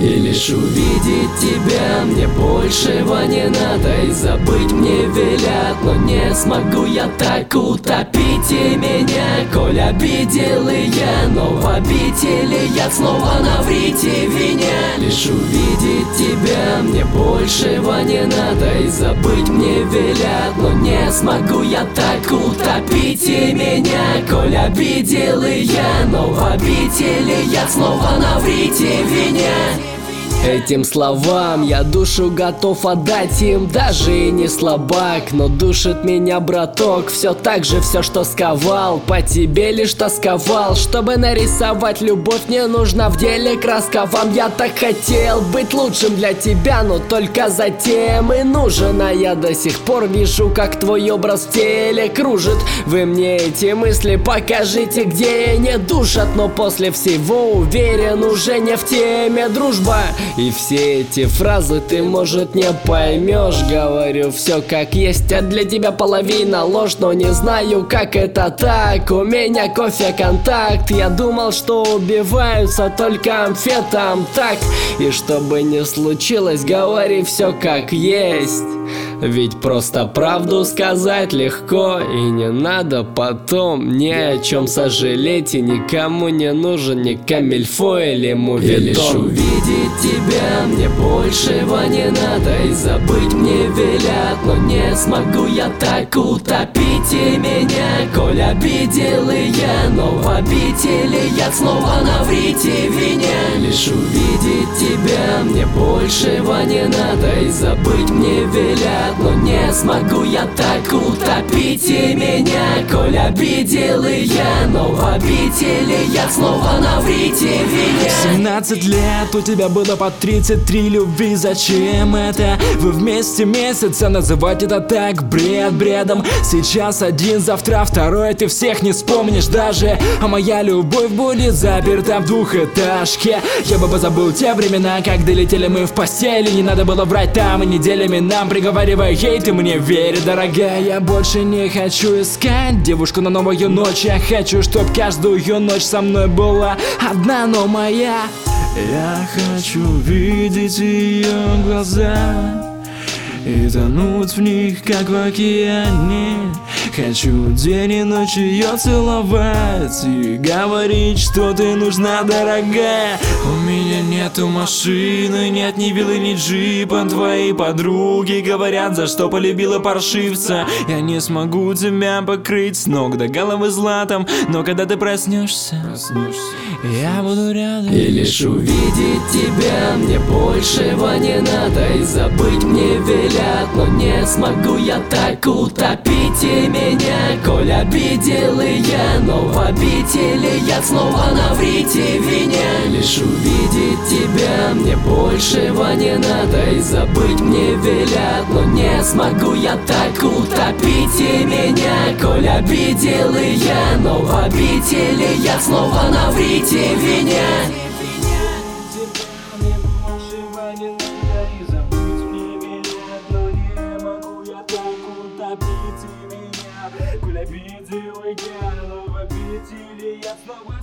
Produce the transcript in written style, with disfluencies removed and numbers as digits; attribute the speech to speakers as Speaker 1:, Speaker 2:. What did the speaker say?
Speaker 1: И лишь увидеть тебя мне большего не надо. И забыть мне велят, но не смогу я так. Утопите меня, коль обидел и я, но в обители я снова наврите виня. Лишь увидеть тебя мне большего не надо. И забыть мне велят, но не смогу я так. Утопите меня, коль обидел и я, но в обители я снова наврите виня. Этим словам я душу готов отдать им, даже и не слабак, но душит меня браток. Все так же, все, что сковал, по тебе лишь тосковал. Чтобы нарисовать любовь, не нужна в деле краска вам. Я так хотел быть лучшим для тебя, но только затем и нужен. А я до сих пор вижу, как твой образ в теле кружит. Вы мне эти мысли покажите, где не душат. Но после всего уверен, уже не в теме дружба. И все эти фразы ты, может, не поймешь. Говорю все как есть, а для тебя половина ложь. Но не знаю, как это так. У меня кофе контакт. Я думал, что убиваются только амфетам. Так, и чтобы не случилось, говори все как есть. Ведь просто правду сказать легко, и не надо потом ни о чем сожалеть. И никому не нужен ни камильфо или мувитон. И лишь увидеть тебя мне большего не надо. И забыть мне велят, но не смогу я так. Утопите меня, коль обидел и я, но в обители я снова наврите виня. Лишь увидеть тебя мне большего не надо. И забыть мне велят, но не смогу я так. Утопите меня, коль обидел и я, но в обители я снова наврите виня.
Speaker 2: 17 лет, у тебя было по 33 любви. Зачем это? Вы вместе месяца, называть это так бред бредом. Сейчас один, завтра второй, ты всех не вспомнишь даже. А моя любовь будет заперта в двухэтажке. Я бы позабыл те времена, как долетели мы в постели. Не надо было врать там и неделями нам, приговаривая: ей, ты мне верь, дорогая. Я больше не хочу искать девушку на новую ночь. Я хочу, чтоб каждую ночь со мной была одна, но моя. Я хочу видеть ее глаза и тонуть в них, как в океане. Хочу день и ночь ее целовать и говорить, что ты нужна, дорогая. У меня нету машины, нет ни виллы, ни джипа. Твои подруги говорят, за что полюбила паршивца. Я не смогу тебя покрыть с ног до головы златом, но когда ты проснешься, я буду рядом.
Speaker 1: И лишь увидеть тебя мне большего не надо. И забыть мне велят, но не смогу я так. Утопите меня, коль обидел и я, но в обители я снова наврите виня. Лишь увидеть тебя мне большего не надо. И забыть мне велят, но не смогу я так. Утопите меня, коль обидел и я, но в обители я снова наврите виня.
Speaker 2: Коль обидел я, но в обители я снова